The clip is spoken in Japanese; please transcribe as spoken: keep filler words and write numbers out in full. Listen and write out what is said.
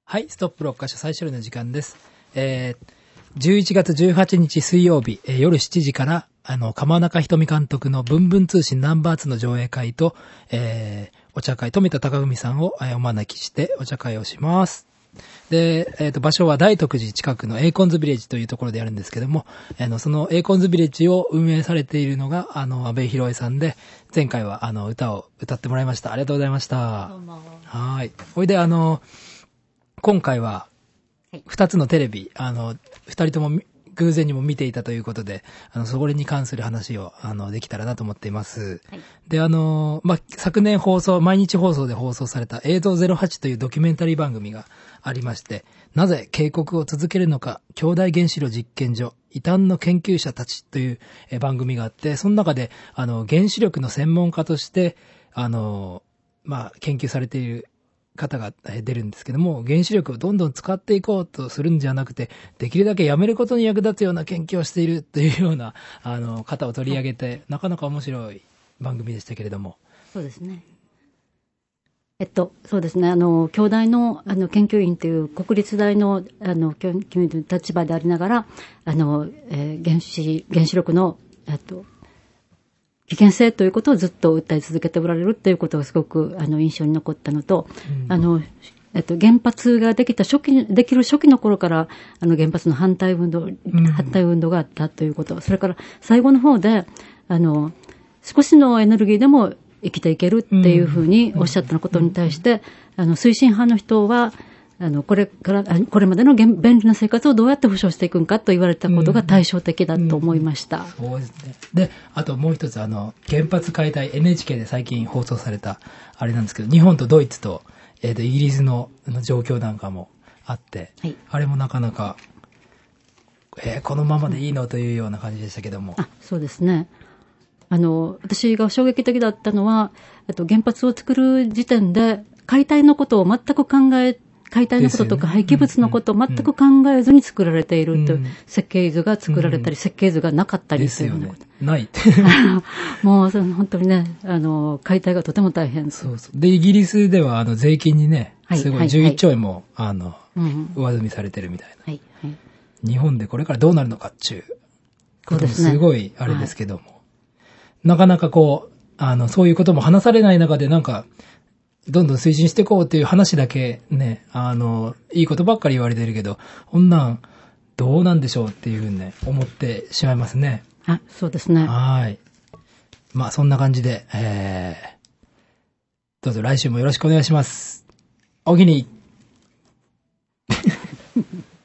はい、ストップろっかしょ最終日の時間です。えー、じゅういちがつじゅうはちにち水曜日、えー、夜しちじから、あの、鎌中ひとみ監督のブンブン通信ナンバーツーの上映会と、えー、お茶会、富田貴文さんを、えー、お招きしてお茶会をします。で、えっと、場所は大徳寺近くのエーコンズビレッジというところでやるんですけども、あの、そのエーコンズビレッジを運営されているのが、あの、安倍博恵さんで、前回は、あの、歌を歌ってもらいました。ありがとうございました。 どうも。 はい。ほいで、あの、今回は、二つのテレビ、あの、二人とも偶然にも見ていたということで、あの、それに関する話を、あの、できたらなと思っています。はい、で、あの、まあ、昨年放送、毎日放送で放送された映像ゼロはちというドキュメンタリー番組がありまして、なぜ警告を続けるのか、兄弟原子炉実験所、異端の研究者たちという番組があって、その中で、あの、原子力の専門家として、あの、まあ、研究されている方が出るんですけども、原子力をどんどん使っていこうとするんじゃなくて、できるだけやめることに役立つような研究をしているというような、あの、方を取り上げて、はい、なかなか面白い番組でしたけれども。 そうですね。えっと、そうですね。あの、京大の、あの、研究員という国立大の、あの、研究員の立場でありながら、あの、えー、原子、原子力の、えっと、危険性ということをずっと訴え続けておられるということがすごくあの印象に残ったのと、うん、あの、えっと、原発ができた初期、できる初期の頃から、あの、原発の反対運動、うん、反対運動があったということ、それから最後の方で、あの、少しのエネルギーでも生きていけるっていうふうにおっしゃったことに対して、あの、推進派の人は、あの、これから、これまでの便利な生活をどうやって保障していくんかと言われたことが対照的だと思いました。 うんうん、そうですね。で、あともう一つ、あの、原発解体 エヌエイチケー で最近放送された、あれなんですけど、日本とドイツと、えっと、イギリスの状況なんかもあって、はい、あれもなかなか、えー、このままでいいのというような感じでしたけども。 あ、そうですね。あの、私が衝撃的だったのは、えっと、原発を作る時点で、解体のことを全く考え解体のこととか廃棄物のことを全く考えずに作られているという設計図が作られたり、設計図がなかったりというようなこと。 ない。 もう、本当にね、あの、解体がとても大変。 そうそう。で、イギリスでは、あの、税金にね、すごいじゅういっちょうえんも、あの、上積みされてるみたいな。はいはい、日本でこれからどうなるのかっていうこともすごいあれですけども。はい、なかなかこう、あの、そういうことも話されない中で、なんか、どんどん推進していこうっていう話だけね、あの、いいことばっかり言われてるけど、こんなん、どうなんでしょうっていうふうにね、思ってしまいますね。 あ、そうですね。 はい。まあ、そんな感じで、えー、どうぞ来週もよろしくお願いします。おおきに。